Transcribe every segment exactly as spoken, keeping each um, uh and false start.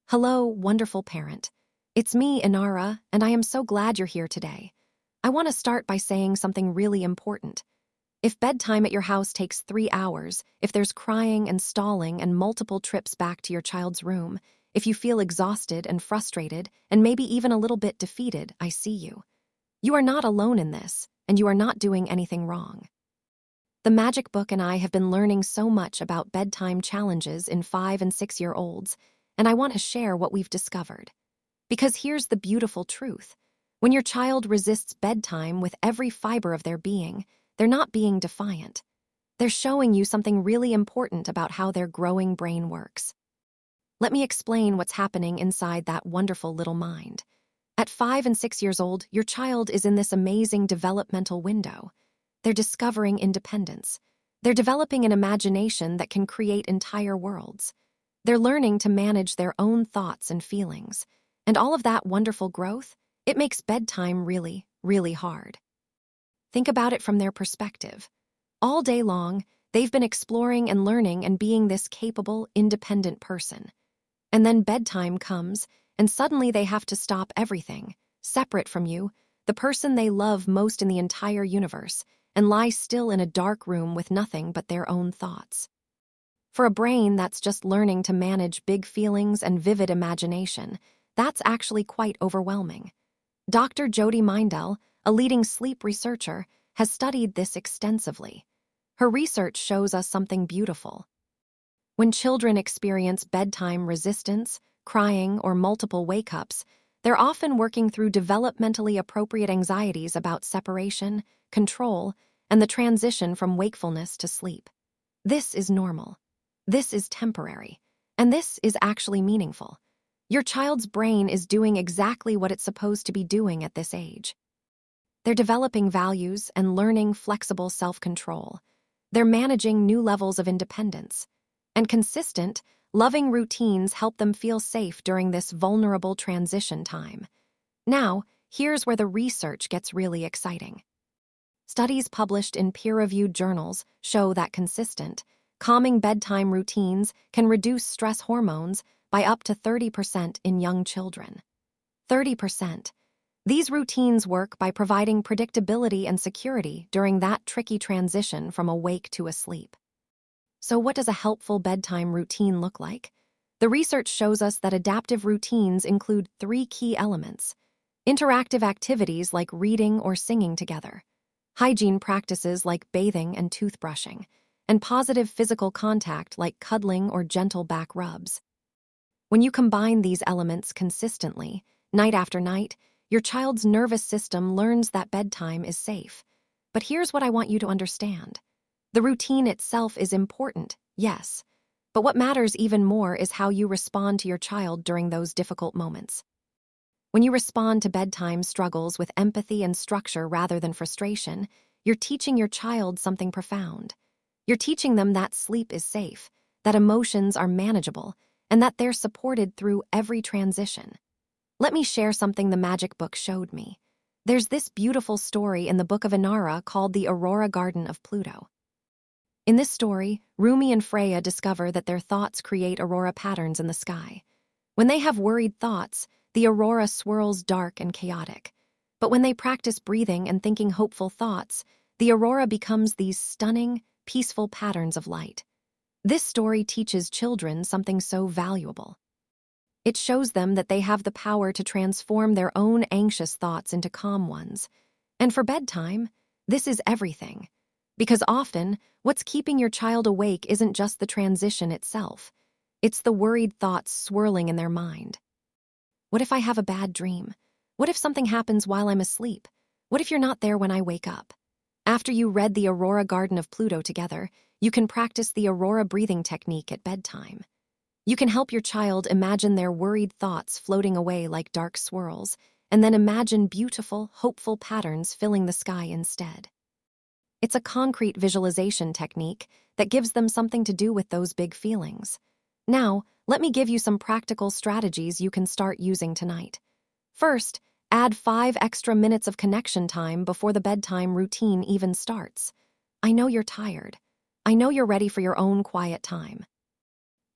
Hello, wonderful parent. It's me, Inara, and I am so glad you're here today. I want to start by saying something really important. If bedtime at your house takes three hours, if there's crying and stalling and multiple trips back to your child's room, if you feel exhausted and frustrated and maybe even a little bit defeated, I see you. You are not alone in this, and you are not doing anything wrong. The Magic Book and I have been learning so much about bedtime challenges in five and six-year-olds, and I want to share what we've discovered. Because here's the beautiful truth. When your child resists bedtime with every fiber of their being, they're not being defiant. They're showing you something really important about how their growing brain works. Let me explain what's happening inside that wonderful little mind. At five and six years old, your child is in this amazing developmental window. They're discovering independence. They're developing an imagination that can create entire worlds. They're learning to manage their own thoughts and feelings. And all of that wonderful growth, it makes bedtime really, really hard. Think about it from their perspective. All day long, they've been exploring and learning and being this capable, independent person. And then bedtime comes, and suddenly they have to stop everything, separate from you, the person they love most in the entire universe, and lie still in a dark room with nothing but their own thoughts. For a brain that's just learning to manage big feelings and vivid imagination, that's actually quite overwhelming. Doctor Jody Mindell, a leading sleep researcher, has studied this extensively. Her research shows us something beautiful. When children experience bedtime resistance, crying, or multiple wake-ups, they're often working through developmentally appropriate anxieties about separation, control, and the transition from wakefulness to sleep. This is normal. This is temporary. And this is actually meaningful. Your child's brain is doing exactly what it's supposed to be doing at this age. They're developing values and learning flexible self-control. They're managing new levels of independence. And consistent, loving routines help them feel safe during this vulnerable transition time. Now, here's where the research gets really exciting. Studies published in peer-reviewed journals show that consistent, calming bedtime routines can reduce stress hormones by up to thirty percent in young children. thirty percent. These routines work by providing predictability and security during that tricky transition from awake to asleep. So what does a helpful bedtime routine look like? The research shows us that adaptive routines include three key elements: interactive activities like reading or singing together, hygiene practices like bathing and toothbrushing, and positive physical contact like cuddling or gentle back rubs. When you combine these elements consistently, night after night, your child's nervous system learns that bedtime is safe. But here's what I want you to understand. The routine itself is important, yes, but what matters even more is how you respond to your child during those difficult moments. When you respond to bedtime struggles with empathy and structure rather than frustration, you're teaching your child something profound. You're teaching them that sleep is safe, that emotions are manageable, and that they're supported through every transition. Let me share something the Magic Book showed me. There's this beautiful story in the Book of Inara called the Aurora Garden of Pluto. In this story, Rumi and Freya discover that their thoughts create aurora patterns in the sky. When they have worried thoughts, the aurora swirls dark and chaotic. But when they practice breathing and thinking hopeful thoughts, the aurora becomes these stunning, peaceful patterns of light. This story teaches children something so valuable. It shows them that they have the power to transform their own anxious thoughts into calm ones. And for bedtime, this is everything. Because often, what's keeping your child awake isn't just the transition itself. It's the worried thoughts swirling in their mind. What if I have a bad dream? What if something happens while I'm asleep? What if you're not there when I wake up? After you read the Aurora Garden of Pluto together, you can practice the Aurora breathing technique at bedtime. You can help your child imagine their worried thoughts floating away like dark swirls, and then imagine beautiful, hopeful patterns filling the sky instead. It's a concrete visualization technique that gives them something to do with those big feelings. Now, let me give you some practical strategies you can start using tonight. First, add five extra minutes of connection time before the bedtime routine even starts. I know you're tired. I know you're ready for your own quiet time.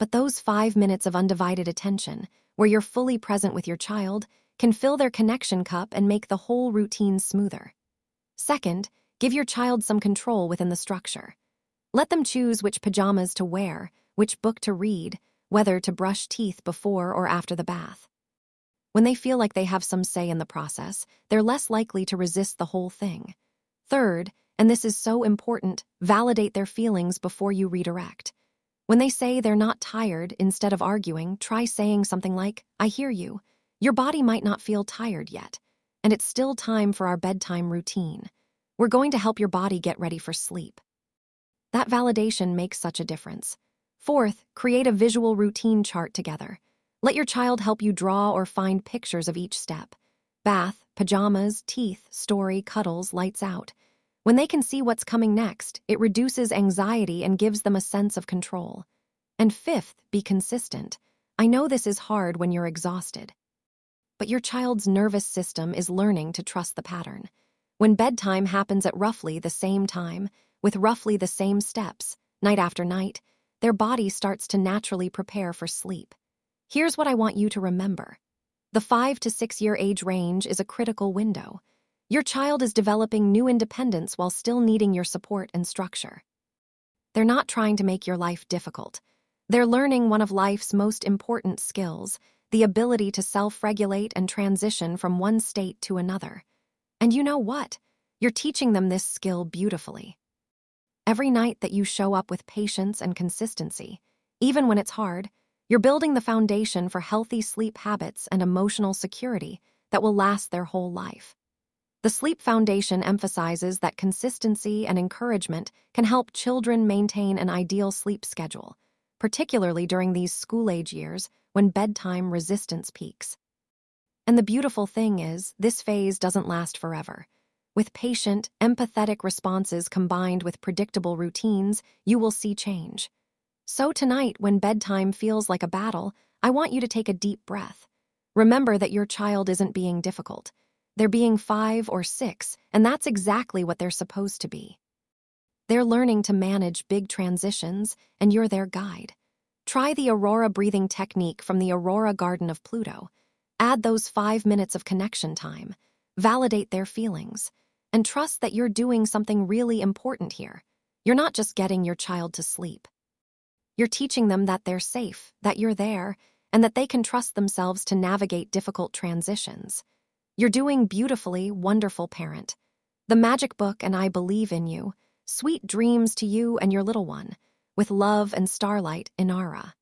But those five minutes of undivided attention, where you're fully present with your child, can fill their connection cup and make the whole routine smoother. Second, give your child some control within the structure. Let them choose which pajamas to wear, which book to read, whether to brush teeth before or after the bath. When they feel like they have some say in the process, they're less likely to resist the whole thing. Third, and this is so important, validate their feelings before you redirect. When they say they're not tired, instead of arguing, try saying something like, "I hear you. Your body might not feel tired yet, and it's still time for our bedtime routine. We're going to help your body get ready for sleep." That validation makes such a difference. Fourth, create a visual routine chart together. Let your child help you draw or find pictures of each step. Bath, pajamas, teeth, story, cuddles, lights out. When they can see what's coming next, it reduces anxiety and gives them a sense of control. And fifth, be consistent. I know this is hard when you're exhausted, but your child's nervous system is learning to trust the pattern. When bedtime happens at roughly the same time, with roughly the same steps, night after night, their body starts to naturally prepare for sleep. Here's what I want you to remember. The five to six year age range is a critical window. Your child is developing new independence while still needing your support and structure. They're not trying to make your life difficult. They're learning one of life's most important skills, the ability to self-regulate and transition from one state to another. And you know what? You're teaching them this skill beautifully. Every night that you show up with patience and consistency, even when it's hard, you're building the foundation for healthy sleep habits and emotional security that will last their whole life. The Sleep Foundation emphasizes that consistency and encouragement can help children maintain an ideal sleep schedule, particularly during these school-age years when bedtime resistance peaks. And the beautiful thing is, this phase doesn't last forever. With patient, empathetic responses combined with predictable routines, you will see change. So tonight, when bedtime feels like a battle, I want you to take a deep breath. Remember that your child isn't being difficult. They're being five or six, and that's exactly what they're supposed to be. They're learning to manage big transitions, and you're their guide. Try the Aurora breathing technique from the Aurora Garden of Pluto. Add those five minutes of connection time. Validate their feelings. And trust that you're doing something really important here. You're not just getting your child to sleep. You're teaching them that they're safe, that you're there, and that they can trust themselves to navigate difficult transitions. You're doing beautifully, wonderful parent. The Magic Book and I believe in you. Sweet dreams to you and your little one. With love and starlight, Inara.